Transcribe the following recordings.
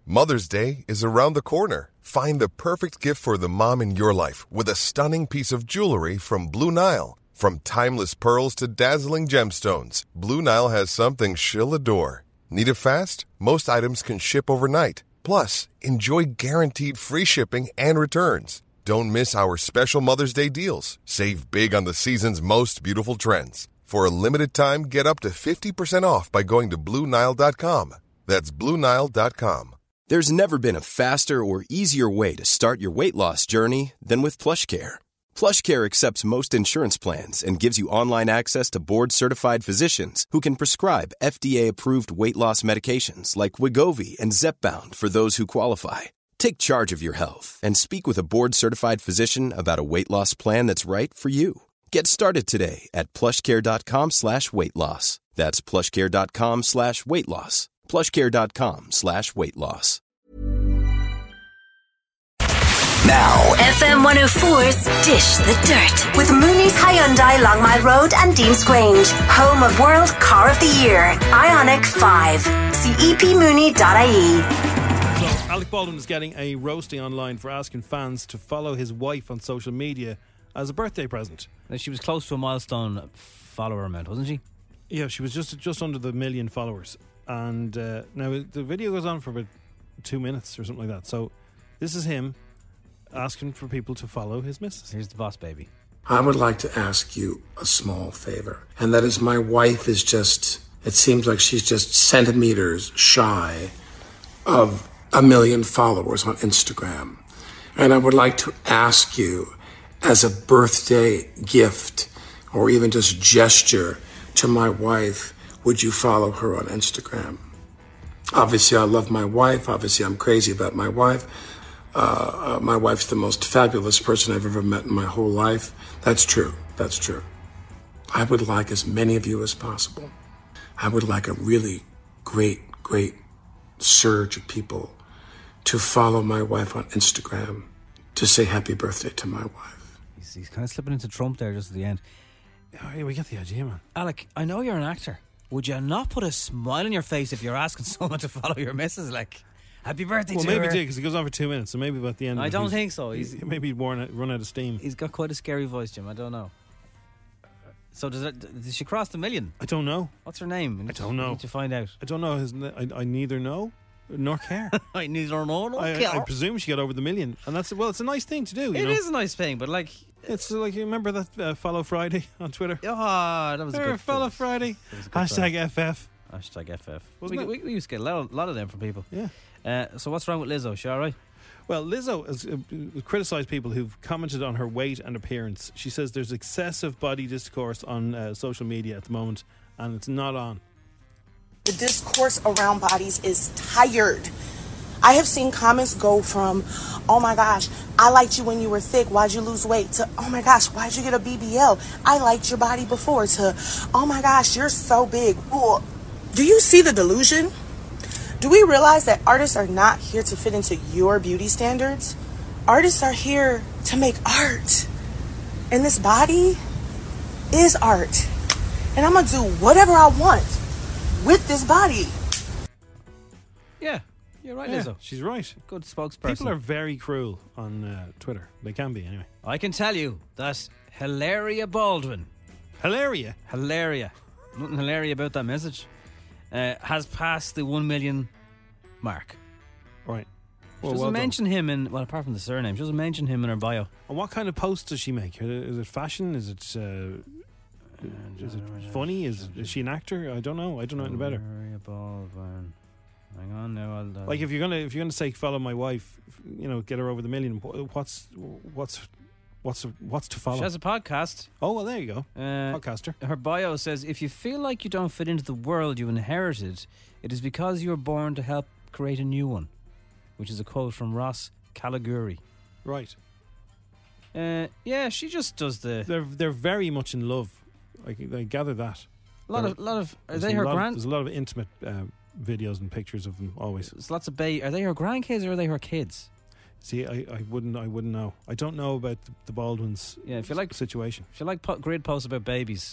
Mother's Day is around the corner. Find the perfect gift for the mom in your life with a stunning piece of jewelry from Blue Nile. From timeless pearls to dazzling gemstones, Blue Nile has something she'll adore. Need it fast? Most items can ship overnight. Plus, enjoy guaranteed free shipping and returns. Don't miss our special Mother's Day deals. Save big on the season's most beautiful trends. For a limited time, get up to 50% off by going to BlueNile.com. That's BlueNile.com. There's never been a faster or easier way to start your weight loss journey than with PlushCare. PlushCare accepts most insurance plans and gives you online access to board-certified physicians who can prescribe FDA-approved weight loss medications like Wegovy and Zepbound for those who qualify. Take charge of your health and speak with a board-certified physician about a weight loss plan that's right for you. Get started today at plushcare.com/weight loss. That's plushcare.com/weight loss. plushcare.com/weight loss. Now, FM 104's Dish the Dirt with Mooney's Hyundai Long Mile Road and Dean's Grange, home of World Car of the Year, Ioniq 5. See epmooney.ie. So, Alec Baldwin is getting a roasting online for asking fans to follow his wife on social media as a birthday present. Now, she was close to a milestone follower amount, wasn't she? Yeah, she was just under the 1 million followers. And now the video goes on for about 2 minutes or something like that. So this is him asking for people to follow his missus. Here's the boss baby. I would like to ask you a small favor. And that is, my wife is just, it seems like she's just centimeters shy of 1 million followers on Instagram. And I would like to ask you, as a birthday gift or even just gesture to my wife, would you follow her on Instagram? Obviously, I love my wife. Obviously, I'm crazy about my wife. My wife's the most fabulous person I've ever met in my whole life. That's true. That's true. I would like as many of you as possible. I would like a really great surge of people to follow my wife on Instagram to say happy birthday to my wife. He's kind of slipping into Trump there just at the end. Oh, yeah, we get the idea, man. Alec, I know you're an actor. Would you not put a smile on your face if you're asking someone to follow your missus? Like, happy birthday to her. Well, maybe because he goes on for 2 minutes, so maybe about the end. I don't think so. Maybe he'd run out of steam. He's got quite a scary voice, Jim. I don't know. So did she cross the 1 million? I don't know. What's her name? I don't know. Need to find out. I don't know. I neither know nor care. I neither know nor care. I presume she got over the 1 million, and it's a nice thing to do. It is a nice thing, but like. It's like, you remember that Follow Friday on Twitter? Oh, that was a good Follow Friday. Hashtag FF. Hashtag FF. We used to get a lot of them from people. Yeah. So what's wrong with Lizzo? She all right? Well, Lizzo has criticised people who've commented on her weight and appearance. She says there's excessive body discourse on social media at the moment, and it's not on. The discourse around bodies is tired. I have seen comments go from, oh my gosh, I liked you when you were thick, why'd you lose weight? To, oh my gosh, why'd you get a BBL? I liked your body before. To, oh my gosh, you're so big. Ooh. Do you see the delusion? Do we realize that artists are not here to fit into your beauty standards? Artists are here to make art. And this body is art. And I'm going to do whatever I want with this body. Yeah. You're right, Lizzo. She's right. Good spokesperson. People are very cruel on Twitter. They can be, anyway. I can tell you that Hilaria Baldwin. Hilaria? Hilaria. Nothing Hilaria about that message. Has passed the 1 million mark. Right. She doesn't mention him in, well, apart from the surname, she doesn't mention him in her bio. And what kind of posts does she make? Is it fashion? Is it funny? Is she an actor? I don't know. I don't know anything about her. Hilaria Baldwin. Hang on now. Like, if you're gonna say follow my wife, get her over the 1 million. What's to follow? She has a podcast. Oh, well, there you go. Podcaster. Her bio says, if you feel like you don't fit into the world you inherited, it is because you were born to help create a new one, which is a quote from Ross Caliguri. Right. Yeah, she just does the. They're very much in love. I gather that. A lot of. Are they her grand? There's a lot of intimate videos and pictures of them always. There's lots of Are they her grandkids or are they her kids? See, I wouldn't know. I don't know about the Baldwins. Yeah, if you like situation. If you like grid posts about babies,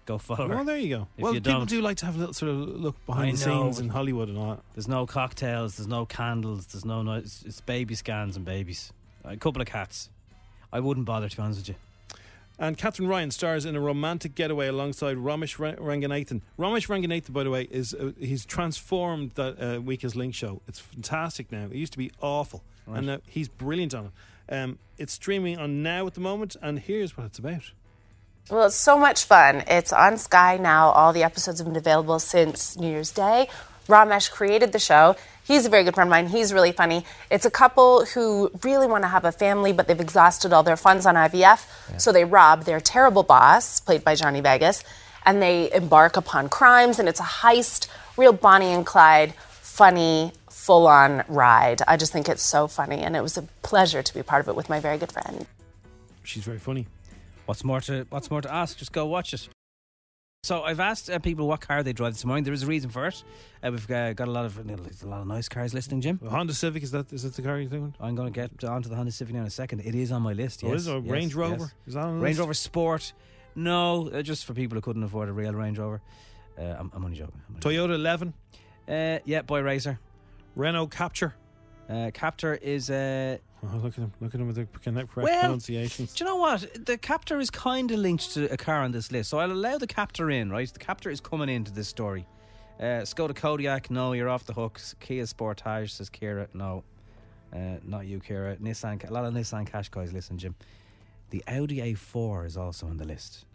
go follow her. Well, there you go. If Well, you people don't- do like to have a little sort of look behind I the know, scenes but- in Hollywood and all that. There's no cocktails, there's no candles, there's no it's baby scans and babies. A couple of cats. I wouldn't bother, to be honest with you. And Catherine Ryan stars in a romantic getaway alongside Ramesh Ranganathan. Ramesh Ranganathan, by the way, is he's transformed that Weakest Link show. It's fantastic now. It used to be awful, Right. and now he's brilliant on it. It's streaming on Now at the moment, and here's what it's about. Well, it's so much fun. It's on Sky now. All the episodes have been available since New Year's Day. Ramesh created the show. He's a very good friend of mine. He's really funny. It's a couple who really want to have a family, but they've exhausted all their funds on IVF. So they rob their terrible boss, played by Johnny Vegas, and they embark upon crimes. And it's a heist, real Bonnie and Clyde, funny, full-on ride. I just think it's so funny, and it was a pleasure to be part of it with my very good friend. She's very funny. What's more to ask? Just go watch it. So I've asked people what car they drive this morning. There is a reason for it. We've got a lot of nice cars listening, Jim. The Honda Civic, is that the car you're thinking? I'm going to get onto the Honda Civic now in a second. It is on my list. Oh, Yes, is it? yes, Range Rover? yes. Is that on the Range list? Rover Sport? No, just for people who couldn't afford a real Range Rover. I'm only joking. Toyota 11. Yeah, Boy Racer. Renault Captur. Captur is Oh, look at him with the correct Well, pronunciations. do you know what? The Captur is kind of linked to a car on this list, so I'll allow the Captur in, right? The Captur is coming into this story. Skoda Kodiaq, no, you're off the hook. Kia Sportage, says Kira, no. Not you, Kira. Nissan, a lot of Nissan Qashqais, listen, Jim. The Audi A4 is also on the list.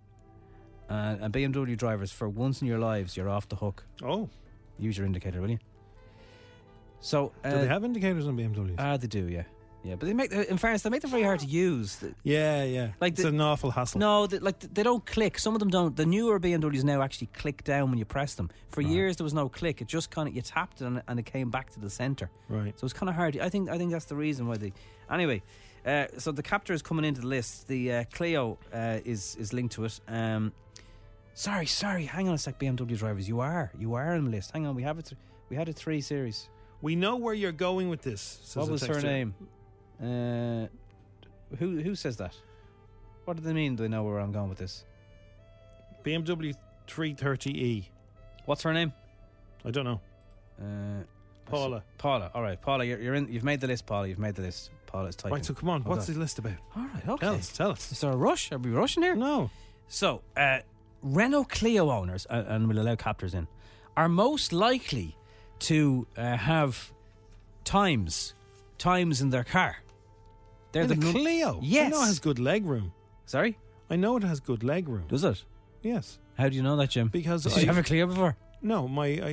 And BMW drivers, for once in your lives, you're off the hook. Oh, Use your indicator, will you? So, do they have indicators on BMWs? They do, yeah. Yeah, but they make, in fairness, they make them very hard to use. Yeah. Like it's an awful hassle. No, they don't click. Some of them don't. The newer BMWs now actually click down when you press them. For years there was no click. It just kind of, you tapped it and it came back to the centre. Right. So it's kind of hard. I think that's the reason why they. Anyway, so the Captur is coming into the list. The Clio is linked to it. Sorry. Hang on a sec, BMW drivers. You are on the list. Hang on. We had a 3 Series. We know where you're going with this. Says What a was her texter. name? Who says that? What do they mean? They know where I'm going with this. BMW 330e. What's her name? I don't know. Paula. Paula. All right, Paula. You're in. You've made the list, Paula. You've made the list. Paula is typing. Right, so come on. Hold What's on. the list about? All right. Okay. Tell us. Is there a rush? Are we rushing here? No. So, Renault Clio owners, and we'll allow Captors in, are most likely to have times in their car. They're In the Clio? Yes. I know it has good leg room. Sorry? I know it has good leg room. Does it? Yes. How do you know that, Jim? Because Did you have a Clio before? No,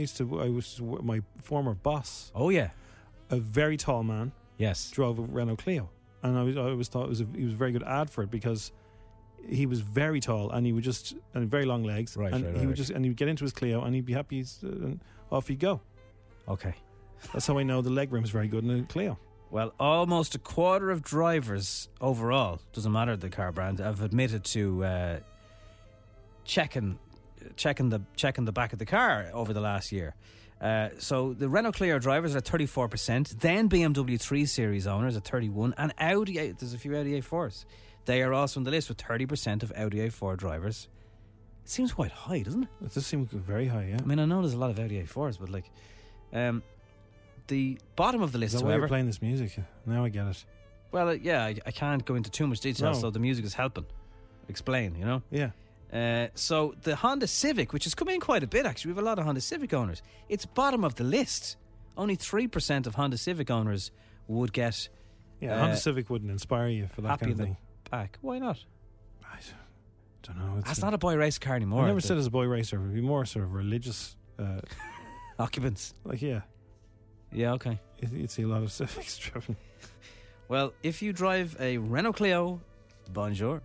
my former boss, Oh, yeah. a very tall man, Yes. drove a Renault Clio, and I always thought he was a very good ad for it because he was very tall and he would just and very long legs, Right, and right, he right. would just and he'd get into his Clio and he'd be happy, and off he'd go. Okay. That's how I know the leg room is very good in a Clio. Well, almost a quarter of drivers overall, doesn't matter the car brand, have admitted to checking the back of the car over the last year. So the Renault Clio drivers are at 34%, then BMW 3 Series owners at 31%, and Audi, there's a few Audi A4s. They are also on the list with 30% of Audi A4 drivers. It seems quite high, doesn't it? It does seem very high, yeah. I mean, I know there's a lot of Audi A4s, but like, the bottom of the Is list, that why however, you're playing this music? Now I get it. well, yeah, I can't go into too much detail, No. so the music is helping explain, you know. Yeah. So the Honda Civic, which has come in quite a bit, actually, we have a lot of Honda Civic owners. It's bottom of the list. Only 3% of Honda Civic owners would get Yeah, Honda Civic wouldn't inspire you for that happy kind in of the thing. back. Why not? I don't know. That's not a boy race car anymore. I never The said as a boy racer. It would be more sort of religious. occupants. Like, yeah, Yeah, okay. you'd see a lot of Civics driven. Well, if you drive a Renault Clio, bonjour.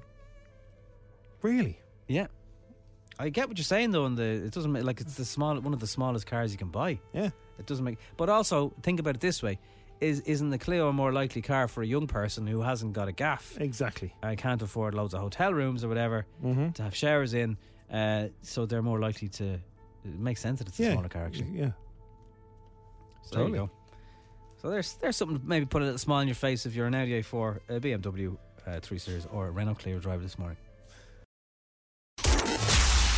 Really? Yeah. I get what you're saying though, it doesn't make, like, it's one of the smallest cars you can buy. Yeah. It doesn't make, but also think about it this way: isn't the Clio a more likely car for a young person who hasn't got a gaff Exactly. and can't afford loads of hotel rooms or whatever to have showers in? So they're more likely to. It makes sense that it's a smaller car, actually. Yeah. So there you go. So there's something to maybe put a little smile on your face if you're an Audi A4, a BMW 3 Series, or a Renault Clio driver this morning.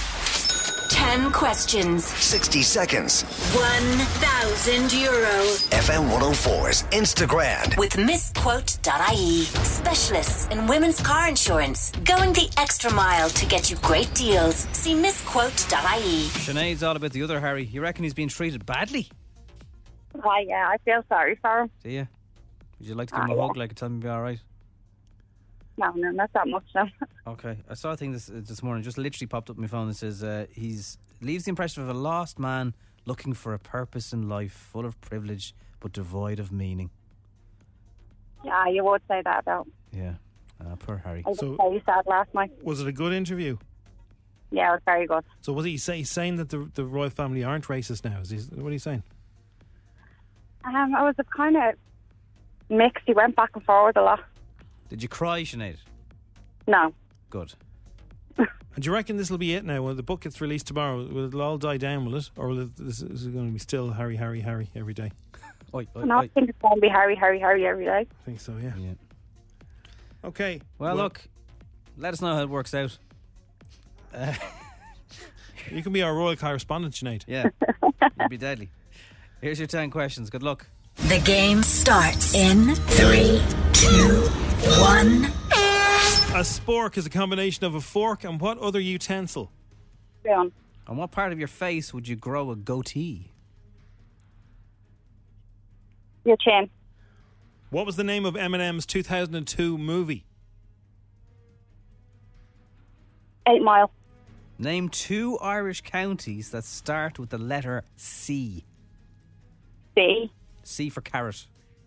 10 questions. 60 seconds. €1,000. FM 104's Instagram. With misquote.ie. Specialists in women's car insurance. Going the extra mile to get you great deals. See misquote.ie. Sinead's all about the other Harry. You reckon he's being treated badly? Why, yeah, I feel sorry for him. Do you? Would you like to give him a hug, like, tell him he'll be all right? No, not that much, no. Okay, I saw a thing this morning, just literally popped up on my phone that says he's leaves the impression of a lost man looking for a purpose in life, full of privilege but devoid of meaning. Yeah, you would say that about him. Yeah, poor Harry. I was very sad last night. Was it a good interview? Yeah, it was very good. So was he saying that the royal family aren't racist now? What are you saying? It was a kind of mix. He went back and forward a lot. Did you cry, Sinead? No. Good. And do you reckon this will be it now? When the book gets released tomorrow, will it all die down, will it? Or is it going to be still Harry, Harry, Harry every day? I think it's going to be Harry, Harry, Harry every day. I think so, yeah. Okay. Well, look, let us know how it works out. You can be our royal correspondent, Sinead. Yeah. You'd be deadly. Here's your 10 questions. Good luck. The game starts in 3, 2, 1. A spork is a combination of a fork and what other utensil? Spoon. On what part of your face would you grow a goatee? Your chin. What was the name of Eminem's 2002 movie? 8 Mile. Name 2 Irish counties that start with the letter C. C. C for carrot.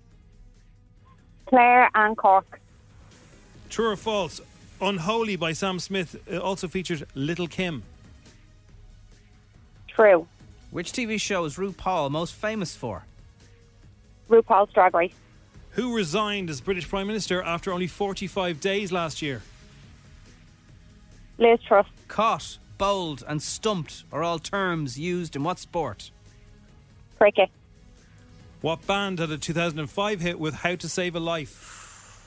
Clare and Cork. True or false? Unholy by Sam Smith also featured Little Kim. True. Which TV show is RuPaul most famous for? RuPaul's Drag Race. Who resigned as British Prime Minister after only 45 days last year? Liz Truss. Caught, bowled and stumped are all terms used in what sport? Cricket. What band had a 2005 hit with How to Save a Life?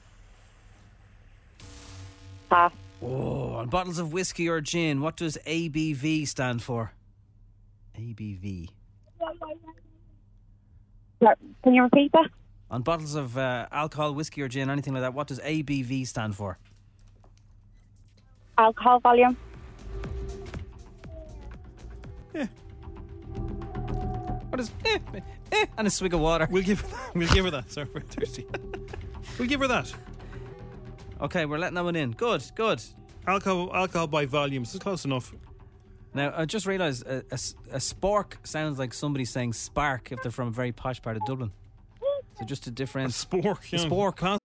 Pass. Oh, on bottles of whiskey or gin, what does ABV stand for? ABV. Can you repeat that? On bottles of alcohol, whiskey or gin, anything like that, what does ABV stand for? Alcohol volume. Yeah. What is and a swig of water. We'll give her that. Sorry, we're thirsty. We'll give her that. Okay, we're letting that one in. Good. Alcohol by volume. This is close enough. Now, I just realised a spork sounds like somebody saying spark if they're from a very posh part of Dublin. So just a different... A spork. A spork.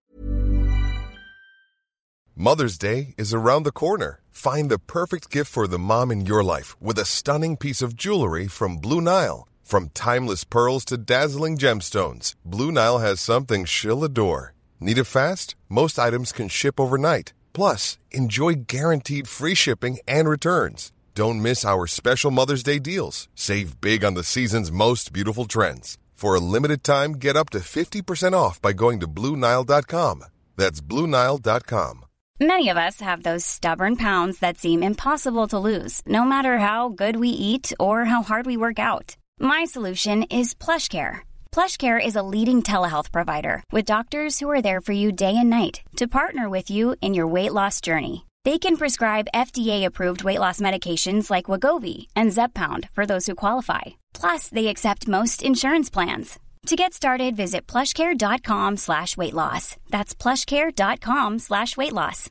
Mother's Day is around the corner. Find the perfect gift for the mom in your life with a stunning piece of jewelry from Blue Nile. From timeless pearls to dazzling gemstones, Blue Nile has something she'll adore. Need it fast? Most items can ship overnight. Plus, enjoy guaranteed free shipping and returns. Don't miss our special Mother's Day deals. Save big on the season's most beautiful trends. For a limited time, get up to 50% off by going to BlueNile.com. That's BlueNile.com. Many of us have those stubborn pounds that seem impossible to lose, no matter how good we eat or how hard we work out. My solution is PlushCare. PlushCare is a leading telehealth provider with doctors who are there for you day and night to partner with you in your weight loss journey. They can prescribe FDA-approved weight loss medications like Wegovy and Zepbound for those who qualify. Plus, they accept most insurance plans. To get started, visit plushcare.com/weightloss. That's plushcare.com/weightloss.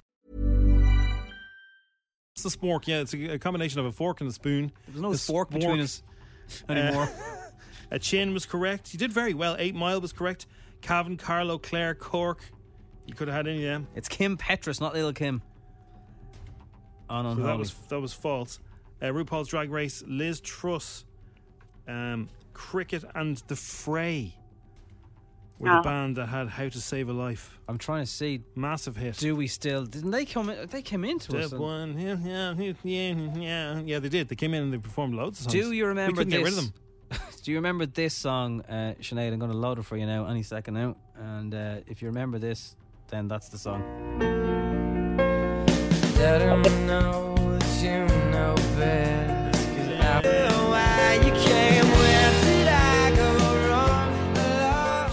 It's the spork, yeah. It's a combination of a fork and a spoon. There's no fork between us anymore. A chin was correct. You did very well. 8 Mile was correct. Cavan, Carlow, Clare, Cork. You could have had any of them. It's Kim Petras, not Little Kim. So that was false. RuPaul's Drag Race, Liz Truss, Cricket and The Fray were the band that had How to Save a Life. I'm trying to see. Massive hit. Do we still... Didn't they come in? They came into us. One, yeah, they did. They came in and they performed loads of songs. Do you remember we couldn't this? Get rid of them. Do you remember this song, Sinead? I'm going to load it for you now, any second now. And if you remember this, then that's the song. Let him know that you know best.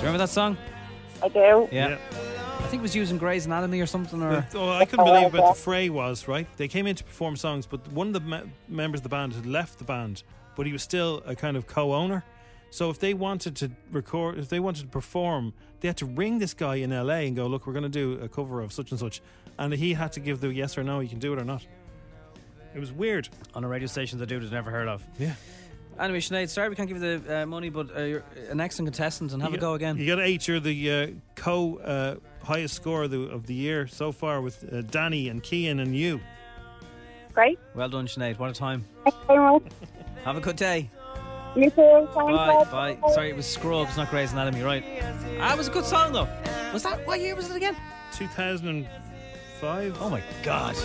remember that song? I do. Yeah. I think it was using Grey's Anatomy or something. Or I couldn't believe what the Fray was, right? They came in to perform songs, but one of the members of the band had left the band, but he was still a kind of co-owner. So if they wanted to record, if they wanted to perform, they had to ring this guy in LA and go, look, we're going to do a cover of such and such. And he had to give the yes or no, you can do it or not. It was weird. On a radio station the dude has never heard of. Yeah. Anyway, Sinead, sorry we can't give you the money, but you're an excellent contestant and have a go again. You got 8. You're the highest score of the year so far with Danny and Cian and you. Great. Well done, Sinead. What a time. Thanks very much. Have a good day. You too. Bye. Sorry, it was Scrubs, not Grey's Anatomy, right? It was a good song, though. Was that, what year was it again? 2005. Oh, my God.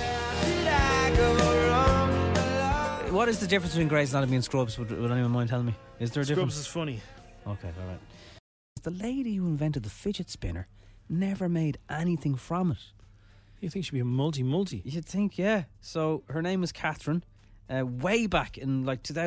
What is the difference between Grey's Anatomy and Scrubs? Would anyone mind telling me? Is there a difference? Scrubs is funny. Okay, all right. The lady who invented the fidget spinner never made anything from it. You think she'd be a multi? You'd think, yeah. So her name was Catherine. Way back in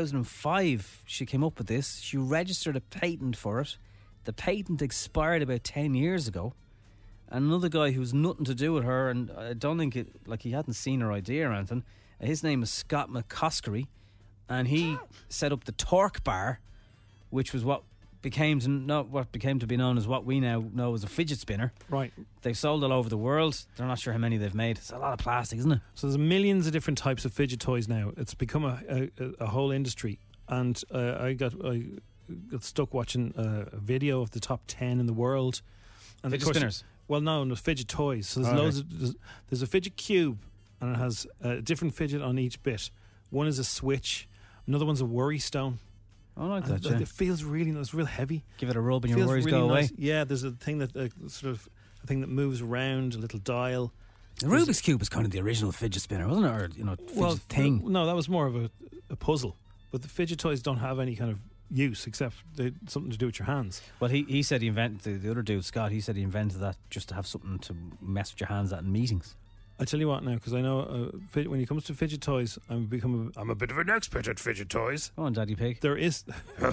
2005, she came up with this. She registered a patent for it. The patent expired about 10 years ago. And another guy who's nothing to do with her, and I don't think he hadn't seen her idea or anything. His name is Scott McCoskery, and he set up the Torque Bar, which was what became to be known as what we now know as a fidget spinner. Right. They've sold all over the world. They're not sure how many they've made. It's a lot of plastic, isn't it? So there's millions of different types of fidget toys now. It's become a whole industry. And I got stuck watching a video of the top 10 in the world. And fidget spinners? Well, no, fidget toys. So there's there's a fidget cube, and it has a different fidget on each bit. One is a switch. Another one's a worry stone. I like that, yeah. It feels really nice. It's real heavy. Give it a rub and your worries really go away. Nice. Yeah, there's a thing that a thing that moves around, a little dial. The Rubik's Cube was kind of the original fidget spinner, wasn't it? Or, fidget thing. No, that was more of a puzzle. But the fidget toys don't have any kind of use except something to do with your hands. Well, he said he invented, the other dude, Scott, he said he invented that just to have something to mess with your hands at in meetings. I tell you what now, because I know when it comes to fidget toys, I'm a bit of an expert at fidget toys. Go on, Daddy Pig. There is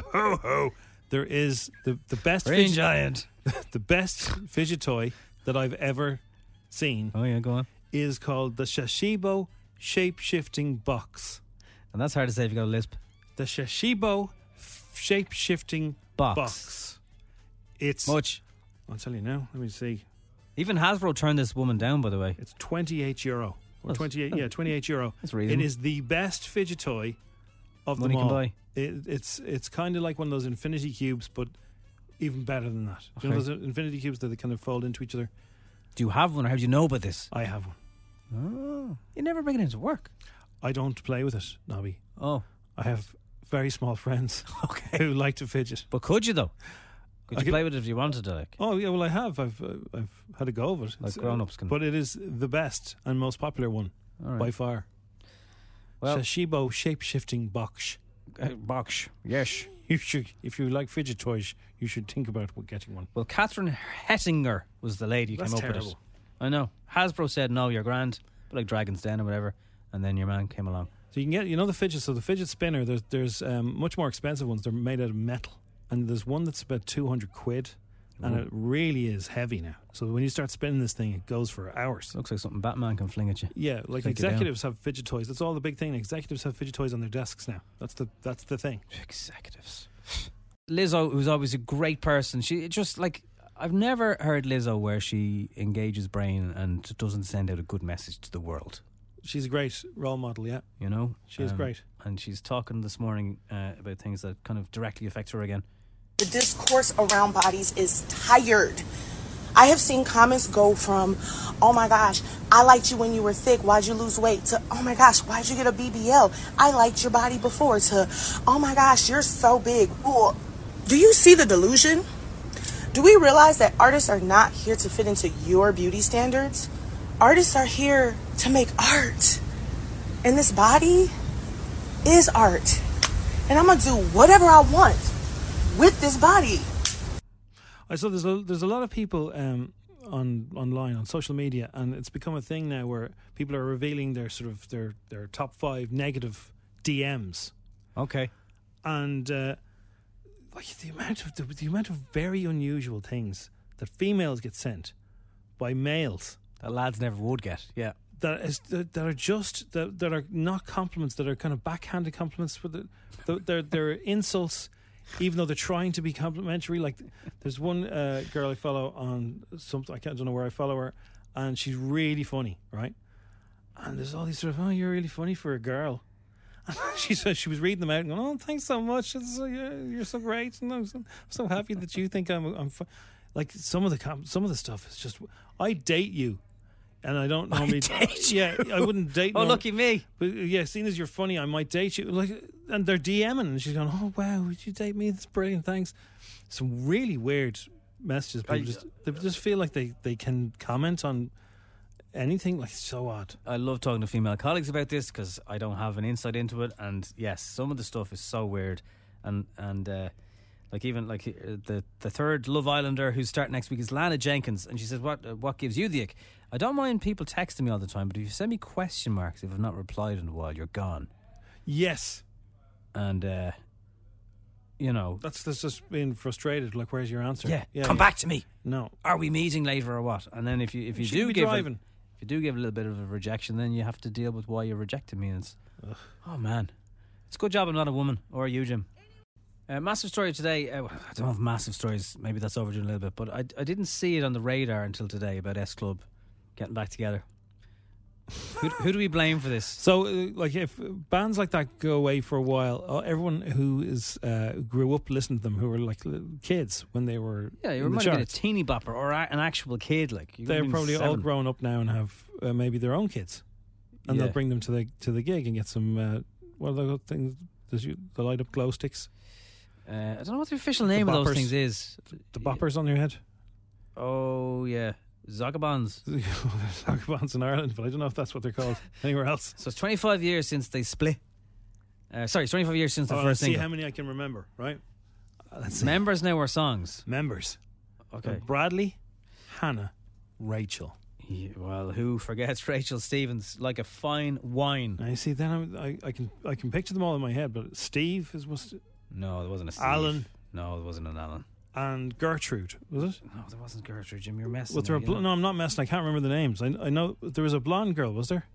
there is the best Green Giant. The best fidget toy that I've ever seen. Oh yeah, go on. Is called the Shashibo Shape-Shifting Box. And that's hard to say if you got a lisp. The Shashibo Shape-Shifting Box. It's much. I'll tell you now. Let me see. Even Hasbro turned this woman down, by the way. It's €28. Or 28, yeah, €28. That's reasonable. It is the best fidget toy of Money them all. can buy. It's kind of like one of those infinity cubes, but even better than that. Okay. You know those infinity cubes that they kind of fold into each other? Do you have one, or how do you know about this? I have one. Oh. You never bring it into work? I don't play with it, Nobby. Oh. I have very small friends who like to fidget. But could you, though? Could you play with it if you wanted to? Like? Oh, yeah, well, I have. I've had a go of it. Like grown-ups can. But it is the best and most popular one by far. Well, Shashibo Shape-Shifting Box. Box, yes. You should, if you like fidget toys, you should think about getting one. Well, Catherine Hettinger was the lady who came up with it. I know. Hasbro said, no, you're grand, but like Dragon's Den or whatever, and then your man came along. So you can get, the fidget, so the fidget spinner, there's much more expensive ones. They're made out of metal. And there's one that's about £200, and it really is heavy now. So when you start spinning this thing, it goes for hours. Looks like something Batman can fling at you. Yeah, like executives have fidget toys. That's all the big thing. Executives have fidget toys on their desks now. That's the thing. Executives. Lizzo, who's always a great person, she just I've never heard Lizzo where she engages brain and doesn't send out a good message to the world. She's a great role model, yeah. She is great. And she's talking this morning about things that kind of directly affect her again. The discourse around bodies is tired. I have seen comments go from, oh my gosh, I liked you when you were thick, why'd you lose weight, to, oh my gosh, why'd you get a BBL? I liked your body before, to, oh my gosh, you're so big. Ooh. Do you see the delusion? Do we realize that artists are not here to fit into your beauty standards? Artists are here to make art. And this body is art. And I'm going to do whatever I want with this body. I saw there's a lot of people online on social media, and it's become a thing now where people are revealing their sort of their top 5 negative DMs. Okay. And like the amount of very unusual things that females get sent by males that lads never would get. Yeah, that are not compliments, that are kind of backhanded compliments. They're insults, even though they're trying to be complimentary. Like there's one girl I follow on something, I don't know where I follow her, and she's really funny, right? And there's all these sort of, oh, you're really funny for a girl. And she said she was reading them out and going, oh, thanks so much. You're so great, and I'm so happy that you think I'm like some of the stuff is just. I date you, and I don't normally date you. Yeah, I wouldn't date. Oh, lucky me. But yeah, seeing as you're funny, I might date you. Like, and they're DMing, and she's going, oh wow, would you date me? That's brilliant, thanks. Some really weird messages. They just feel like they can comment on anything. Like, it's so odd. I love talking to female colleagues about this because I don't have an insight into it, and yes, some of the stuff is so weird, and like even like the third Love Islander who's starting next week is Lana Jenkins, and she says, what gives you the ick? I don't mind people texting me all the time, but if you send me question marks if I've not replied in a while, you're gone. Yes. And you know, that's just being frustrated. Like, where's your answer? Yeah, come back to me. No, are we meeting later or what? And then if you do give a little bit of a rejection, then you have to deal with why you rejected me. And it's, oh man, it's a good job I'm not a woman, or you, Jim. Massive story today. I don't have massive stories. Maybe that's overdoing a little bit, but I didn't see it on the radar until today about S Club getting back together. Who do we blame for this? So, like, if bands like that go away for a while, everyone who grew up listening to them, who were like kids when they were you might have been a teeny bopper or an actual kid. Like, they're probably 7. All grown up now and have maybe their own kids, and they'll bring them to the gig and get some what are those things? The light up glow sticks. I don't know what the official name of those things is. The boppers on your head. Oh yeah. Zagabonds. Zagabonds in Ireland, but I don't know if that's what they're called anywhere else. So it's 25 years since they split. It's 25 years since the first single. Let's see how many I can remember, right? Let's see. Members now or songs? Members. Okay. Bradley, Hannah, Rachel. Yeah, well, who forgets Rachel Stevens like a fine wine? I see. Then I can picture them all in my head, but Steve was. No, there wasn't a Steve. Alan. No, there wasn't an Alan. And Gertrude, was it? No, there wasn't Gertrude, Jim. You're messing. No, I'm not messing. I can't remember the names. I know there was a blonde girl, was there?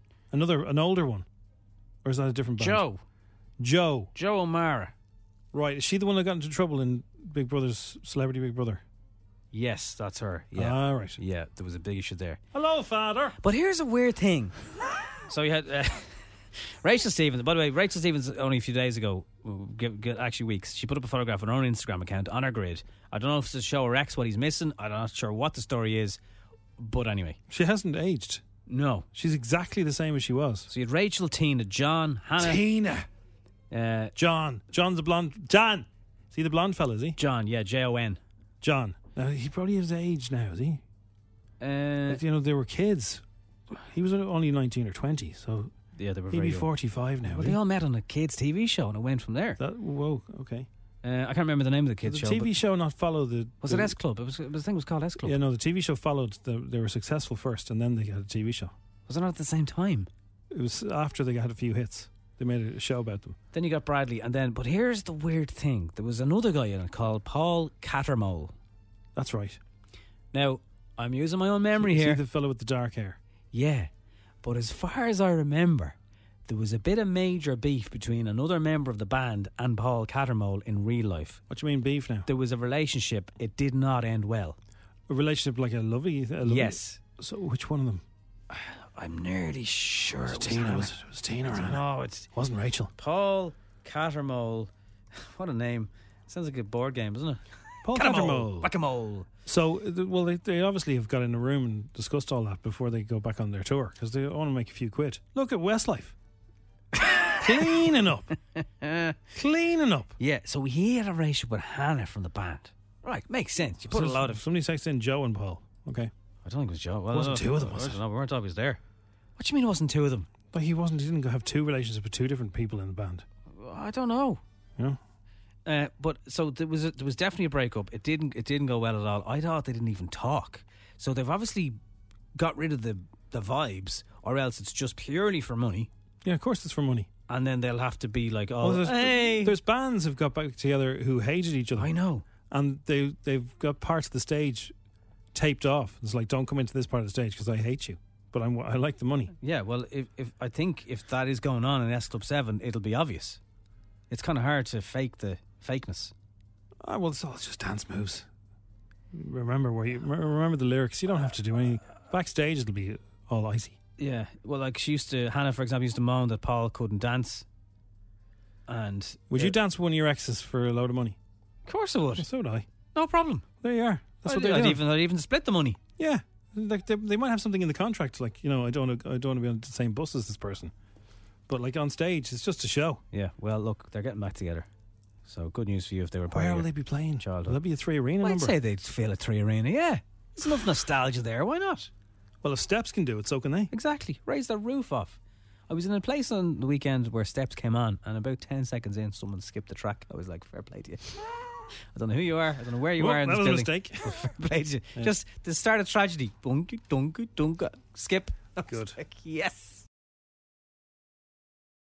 An older one. Or is that a different band? Joe O'Mara. Right, is she the one that got into trouble in Big Brother's Celebrity Big Brother? Yes, that's her. Yeah. Ah, right. Yeah, there was a big issue there. Hello, Father. But here's a weird thing. So you had Rachel Stevens. By the way, Rachel Stevens only a few days ago, actually weeks, she put up a photograph on her own Instagram account on her grid. I don't know if it's to show her ex what he's missing. I'm not sure what the story is. But anyway. She hasn't aged. No. She's exactly the same as she was. So you had Rachel, Tina, John, Hannah. Tina. John. John's the blonde. John. Is he the blonde fella, is he? John, yeah, Jon. John. Now, he probably is age now, is he? They were kids. He was only 19 or 20, so yeah, they were he'd be 45 now. Well, they all met on a kids' TV show and it went from there. Whoa, okay. I can't remember the name of the kids' show. The TV show not follow the... Was it S Club? The thing was called S Club. Yeah, no, the TV show followed. They were successful first and then they had a TV show. Was it not at the same time? It was after they had a few hits. They made a show about them. Then you got Bradley, and then... But here's the weird thing. There was another guy in it called Paul Cattermole. That's right. Now, I'm using my own memory here. The fellow with the dark hair. Yeah. But as far as I remember, there was a bit of major beef between another member of the band and Paul Cattermole in real life. What do you mean beef now? There was a relationship. It did not end well. A relationship like a lovey? Yes. So which one of them? I'm nearly sure it was Tina. Was Tina or Hannah? No, it wasn't Rachel. Paul Cattermole. What a name. Sounds like a board game, doesn't it? Paul Cattermole. Whack-a-mole. So, well, they obviously have got in a room and discussed all that before they go back on their tour because they want to make a few quid. Look at Westlife. Cleaning up. Cleaning up. Yeah, so he had a relationship with Hannah from the band. Right, makes sense. You put a lot of... Somebody texted in Joe and Paul. Okay. I don't think it was Joe. Well, it wasn't two of them, was it? No, we weren't always there. What do you mean it wasn't two of them? But he didn't have two relationships with two different people in the band. I don't know. Yeah. But so there was definitely a breakup. It didn't go well at all. I thought they didn't even talk. So they've obviously got rid of the vibes, or else it's just purely for money. Yeah, of course it's for money. and then they'll have to be like, oh, Well, hey. there's bands who've got back together who hated each other. I know. And they've got parts of the stage taped off. It's like, don't come into this part of the stage because I hate you. But I like the money. Yeah, well, if I think if that is going on in S Club 7, it'll be obvious. It's kind of hard to fake the fakeness. Well, it's all just dance moves. Remember the lyrics. You don't have to do any. Backstage, it'll be all icy. Yeah, well, like Hannah, for example, used to moan that Paul couldn't dance. And would you dance with one of your exes for a load of money? Of course I would. So would I. No problem. There you are. That's what they're doing. I'd even split the money. Yeah, like they might have something in the contract, like, you know, I don't want to be on the same bus as this person. But like on stage, it's just a show. Yeah. Well, look, they're getting back together. So good news for you if they were. Where will they be playing? Childhood. Will that be a 3 Arena number? I'd say they'd fill a 3 Arena. Yeah, there's enough nostalgia there. Why not? Well, if Steps can do it, so can they. Exactly. Raise the roof off. I was in a place on the weekend where Steps came on, and about 10 seconds in, someone skipped the track. I was like, fair play to you. I don't know who you are. I don't know where you are in this building. That was a mistake. Fair play to you. Yeah. Just the start of tragedy. Bunky, dunky, dunka. Skip. Good. Like, yes.